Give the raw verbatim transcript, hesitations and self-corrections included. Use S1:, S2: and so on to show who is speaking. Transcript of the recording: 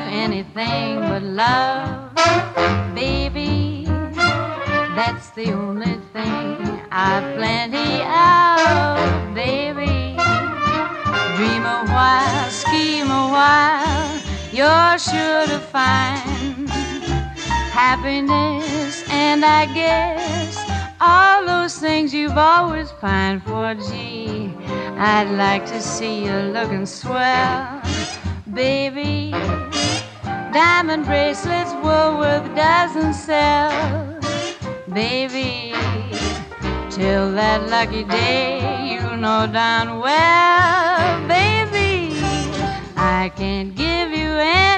S1: anything but love, baby. That's the only thing I've plenty of, baby. Dream a while, scheme a while, you're sure to find happiness, and I guess all those things you've always pined for. Gee, I'd like to see you looking swell, baby. Diamond bracelets Woolworth doesn't sell, baby. Till that lucky day, you know darn well, baby, I can't give you any